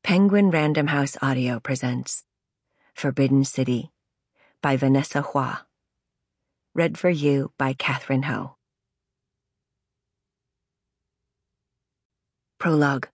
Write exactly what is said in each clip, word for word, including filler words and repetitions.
Penguin Random House Audio presents Forbidden City by Vanessa Hua. Read for you by Catherine Ho. Prologue.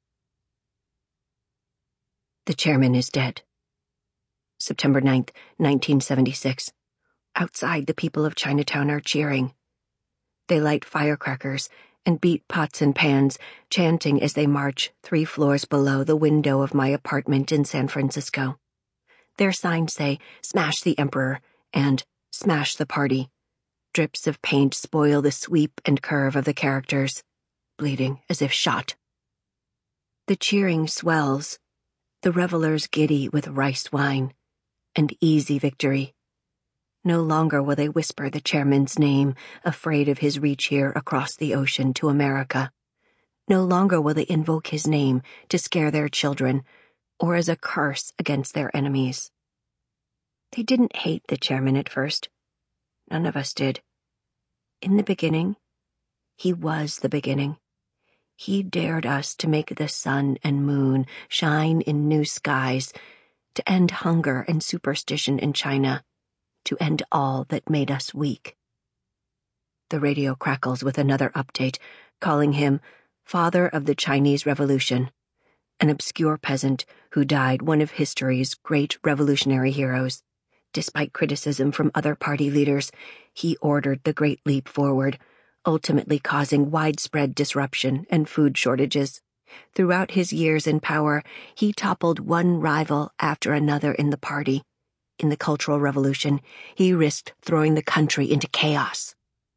The chairman is dead. September ninth, nineteen seventy-six. Outside, the people of Chinatown are cheering. They light firecrackers and beat pots and pans, chanting as they march three floors below the window of my apartment in San Francisco. Their signs say, "Smash the Emperor," and "Smash the Party." Drips of paint spoil the sweep and curve of the characters, bleeding as if shot. The cheering swells, the revelers giddy with rice wine, and easy victory. No longer will they whisper the chairman's name, afraid of his reach here across the ocean to America. No longer will they invoke his name to scare their children, or as a curse against their enemies. They didn't hate the chairman at first. None of us did. In the beginning, he was the beginning. He dared us to make the sun and moon shine in new skies, to end hunger and superstition in China, to end all that made us weak. The radio crackles with another update, calling him Father of the Chinese Revolution, an obscure peasant who died one of history's great revolutionary heroes. Despite criticism from other party leaders, he ordered the Great Leap Forward, ultimately causing widespread disruption and food shortages. Throughout his years in power, he toppled one rival after another in the party. In the Cultural Revolution, he risked throwing the country into chaos.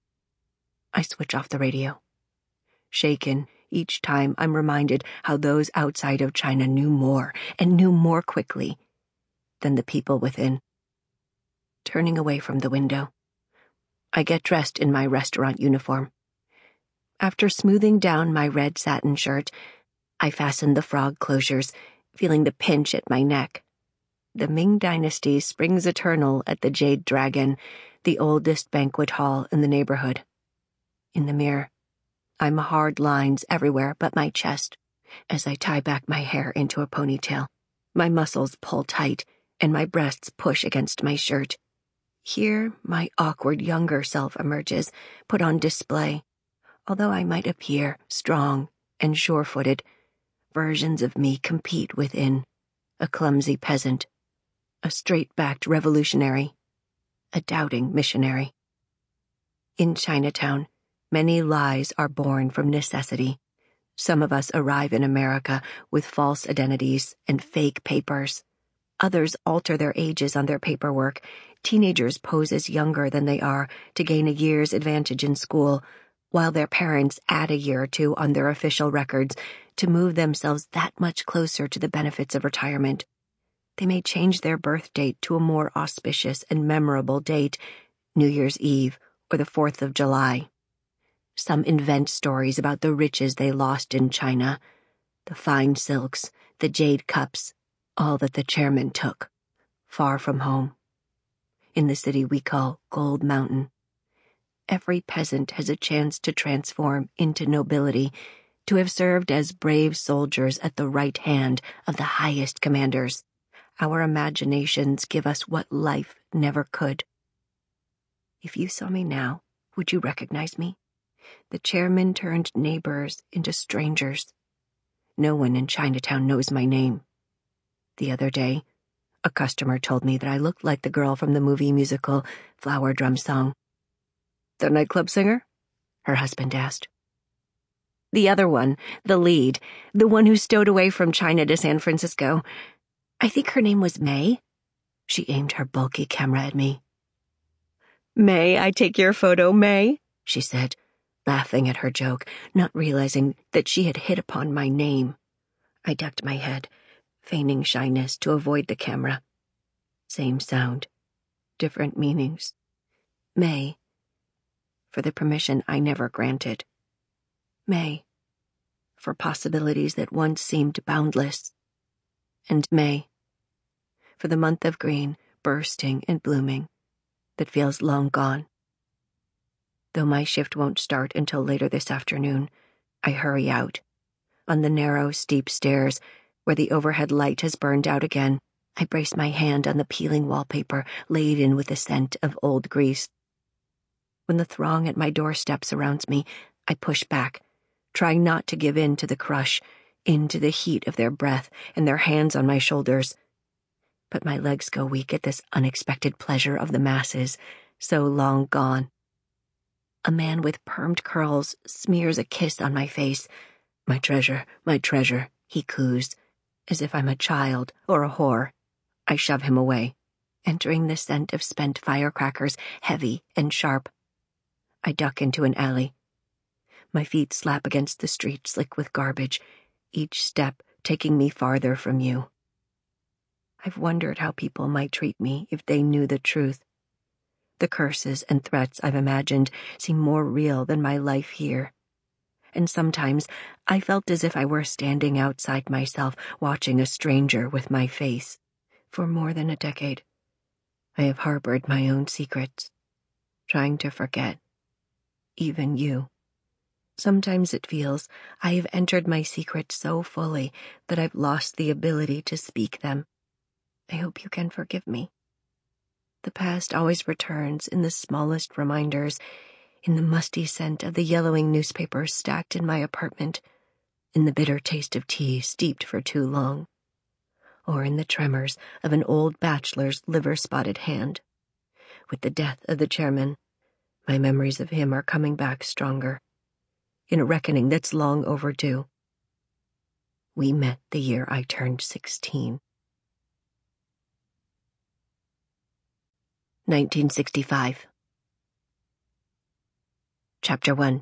I switch off the radio. Shaken, each time I'm reminded how those outside of China knew more, and knew more quickly, than the people within. Turning away from the window, I get dressed in my restaurant uniform. After smoothing down my red satin shirt, I fasten the frog closures, feeling the pinch at my neck. The Ming Dynasty springs eternal at the Jade Dragon, the oldest banquet hall in the neighborhood. In the mirror, I'm hard lines everywhere but my chest as I tie back my hair into a ponytail. My muscles pull tight and my breasts push against my shirt. Here, my awkward younger self emerges, put on display. Although I might appear strong and sure-footed, versions of me compete within. A clumsy peasant, a straight-backed revolutionary, a doubting missionary. In Chinatown, many lies are born from necessity. Some of us arrive in America with false identities and fake papers. Others alter their ages on their paperwork. Teenagers pose as younger than they are to gain a year's advantage in school, while their parents add a year or two on their official records to move themselves that much closer to the benefits of retirement. They may change their birth date to a more auspicious and memorable date, New Year's Eve or the fourth of July. Some invent stories about the riches they lost in China, the fine silks, the jade cups, all that the chairman took, far from home, in the city we call Gold Mountain. Every peasant has a chance to transform into nobility, to have served as brave soldiers at the right hand of the highest commanders. Our imaginations give us what life never could. If you saw me now, would you recognize me? The chairman turned neighbors into strangers. No one in Chinatown knows my name. The other day, a customer told me that I looked like the girl from the movie musical Flower Drum Song. "The nightclub singer?" her husband asked. "The other one, the lead, the one who stowed away from China to San Francisco. I think her name was May." She aimed her bulky camera at me. "May I take your photo, May?" she said, laughing at her joke, not realizing that she had hit upon my name. I ducked my head, feigning shyness to avoid the camera. Same sound, different meanings. May, for the permission I never granted. May, for possibilities that once seemed boundless. And May, for the month of green bursting and blooming that feels long gone. Though my shift won't start until later this afternoon, I hurry out. On the narrow, steep stairs, Where the overhead light has burned out again, I brace my hand on the peeling wallpaper laden with the scent of old grease. When the throng at my doorstep surrounds me, I push back, trying not to give in to the crush, into the heat of their breath and their hands on my shoulders. But my legs go weak at this unexpected pleasure of the masses, so long gone. A man with permed curls smears a kiss on my face. "My treasure, my treasure," he coos, as if I'm a child or a whore. I shove him away, entering the scent of spent firecrackers, heavy and sharp. I duck into an alley. My feet slap against the street slick with garbage, each step taking me farther from you. I've wondered how people might treat me if they knew the truth. The curses and threats I've imagined seem more real than my life here. And sometimes I felt as if I were standing outside myself, watching a stranger with my face. For more than a decade, I have harbored my own secrets, trying to forget, even you. Sometimes it feels I have entered my secrets so fully that I've lost the ability to speak them. I hope you can forgive me. The past always returns in the smallest reminders, in the musty scent of the yellowing newspapers stacked in my apartment, in the bitter taste of tea steeped for too long, or in the tremors of an old bachelor's liver-spotted hand. With the death of the chairman, my memories of him are coming back stronger, in a reckoning that's long overdue. We met the year I turned sixteen. nineteen sixty-five. Chapter one.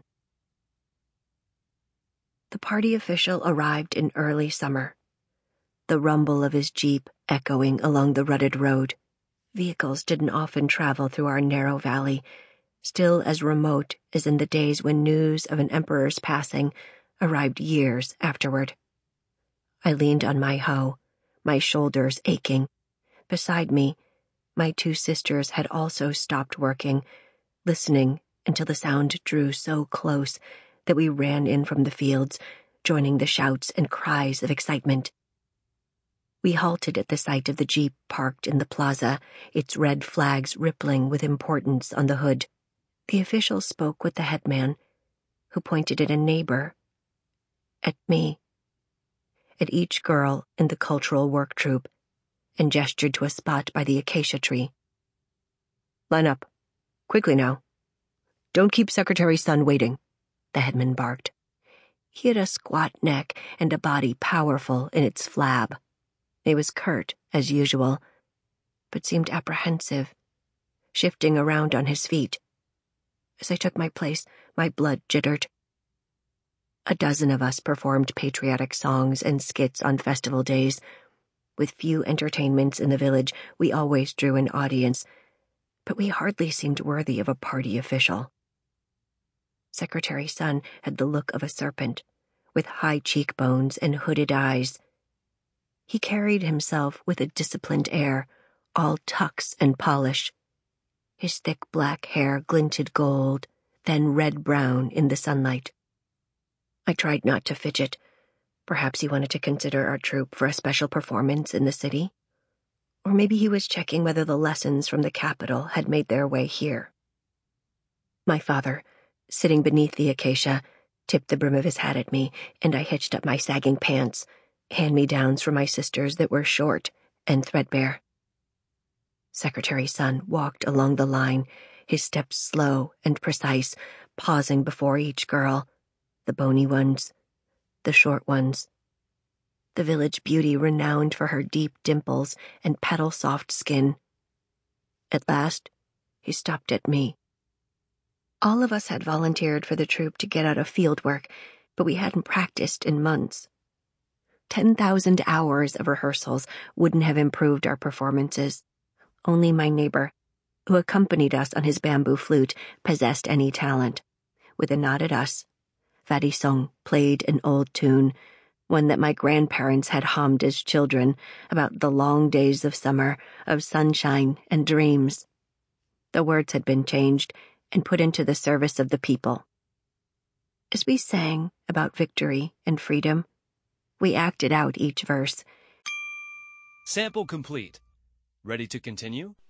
The party official arrived in early summer, the rumble of his jeep echoing along the rutted road. Vehicles didn't often travel through our narrow valley, still as remote as in the days when news of an emperor's passing arrived years afterward. I leaned on my hoe, my shoulders aching. Beside me, my two sisters had also stopped working, listening until the sound drew so close that we ran in from the fields, joining the shouts and cries of excitement. We halted at the sight of the jeep parked in the plaza, its red flags rippling with importance on the hood. The official spoke with the headman, who pointed at a neighbor, at me, at each girl in the cultural work troupe, and gestured to a spot by the acacia tree. "Line up. Quickly now. Don't keep Secretary Sun waiting," the headman barked. He had a squat neck and a body powerful in its flab. He was curt, as usual, but seemed apprehensive, shifting around on his feet. As I took my place, my blood jittered. A dozen of us performed patriotic songs and skits on festival days. With few entertainments in the village, we always drew an audience, but we hardly seemed worthy of a party official. Secretary Sun had the look of a serpent, with high cheekbones and hooded eyes. He carried himself with a disciplined air, all tucks and polish. His thick black hair glinted gold, then red-brown in the sunlight. I tried not to fidget. Perhaps he wanted to consider our troupe for a special performance in the city. Or maybe he was checking whether the lessons from the capital had made their way here. My father, sitting beneath the acacia, tipped the brim of his hat at me, and I hitched up my sagging pants, hand-me-downs from my sisters that were short and threadbare. Secretary Sun walked along the line, his steps slow and precise, pausing before each girl, the bony ones, the short ones, the village beauty renowned for her deep dimples and petal-soft skin. At last, he stopped at me. All of us had volunteered for the troupe to get out of field work, but we hadn't practiced in months. Ten thousand hours of rehearsals wouldn't have improved our performances. Only my neighbor, who accompanied us on his bamboo flute, possessed any talent. With a nod at us, Fatty Song played an old tune, one that my grandparents had hummed as children, about the long days of summer, of sunshine and dreams. The words had been changed and put into the service of the people. As we sang about victory and freedom, We acted out each verse. Sample complete. Ready to continue?